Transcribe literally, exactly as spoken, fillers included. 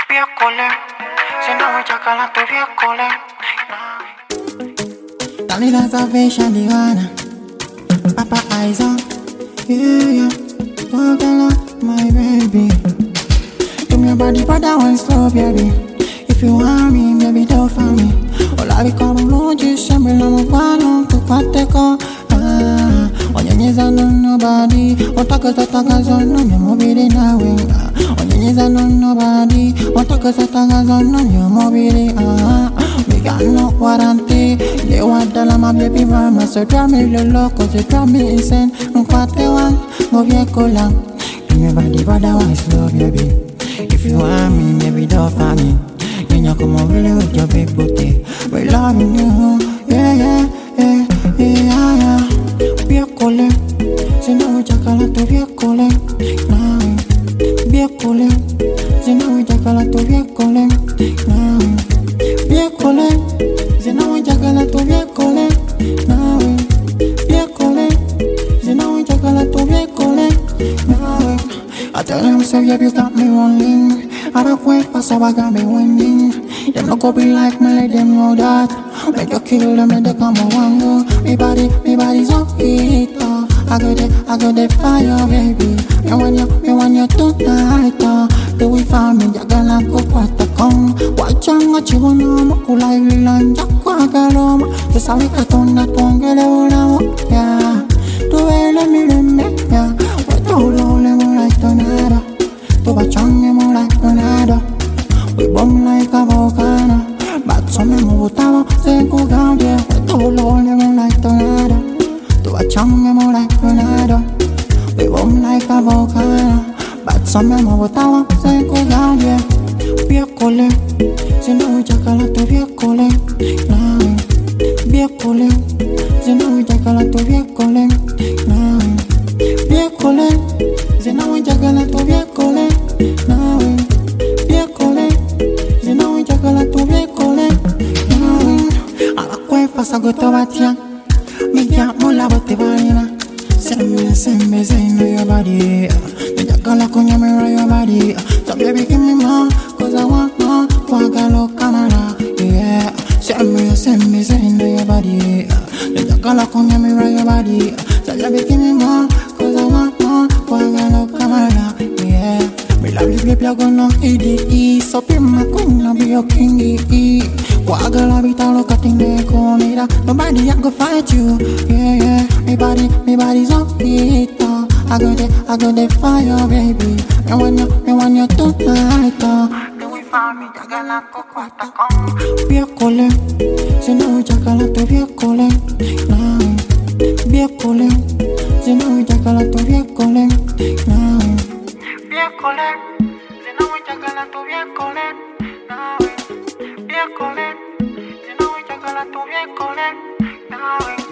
Piccole, se no voy a calar tu piccole. Darling, that's a vision, Divana. Papa eyes on, yeah, yeah. Walk along, my baby. Do me your body, but that one slow, baby. If you want me, baby, do for me. Hola, vi come longe, sempre la mo palo, tu parte con. Ah, onyanyeza no nobody. Otaka sataka zono, nyamobiri nawe. Onyanyeza no nobody. Otaka sataka zono, nyamobiri. Ah, we got no warranty. They want the lama, baby mama. So drive me the loco, so drive me insane. Nkwate one, go vie kola. Do me body, but that one slow, baby. If you want me, baby, do for me. You come over with your big booty. We loving you, yeah, yeah, yeah, yeah, yeah. Piccole, se no voy a calar tu piccole. No, piccole, se no voy a calar tu piccole. No, piccole, se no voy a calar tu piccole. No, piccole, se no voy a calar tu piccole. No, I tell them so yeah, you got me rolling. I don't quit, pass I got me winning. Them no go be like me, let them know that. Make you kill them, let they come around go. Me body, me body's on heat, uh. I got the, I got the fire, baby. Me want you, me want you tonight, uh. Do we find me, ya gana go kwata kong. Wachanga chibono, makula ilanja kwa galoma. Tusawi katona tongele ulamo, yeah. Tuwele mileme, yeah. Wetolo le mo like tornado. Tubachange mo like tornado. We bomb like a volcano. But some me mutaba, se kugambye. Wetolo le mo like tornado. Tubachange mo like tornado. We bomb like a volcano. But some me mutaba, se kugambye. Piccole, se no voy a calar tu piccole. No, piccole, se no voy a calar tu piccole. No, piccole, se no voy a calar tu piccole. No, piccole, se no voy a calar tu piccole. No, a la cueva se agotó batia. Me llamo la bote varina. Se me, se me, se me your body. Me llamo la coña me roll your body. So baby give me more, cause I want more. Guagalo camera, yeah. Se me, se me, se me your body. Me llamo la coña me roll your body. So baby give me more, cause I want more. Guagalo camera, yeah. Me love you baby I gonna eat it. So be my queen, I'll be your kingy. Guagala vita lo catine comida. Nobody I go fight you, yeah, yeah. Me body, me body's on it, uh. I got the, I got the fire, baby. Me want you, me want you tonight, uh. Do we find me, ya gana go kwata kong. Piccole, se no voy a calar tu piccole. No, piccole, se no voy a calar tu piccole. No, Piccole, se no voy a calar tu piccole. No, piccole, se no voy a calar tu piccole. No.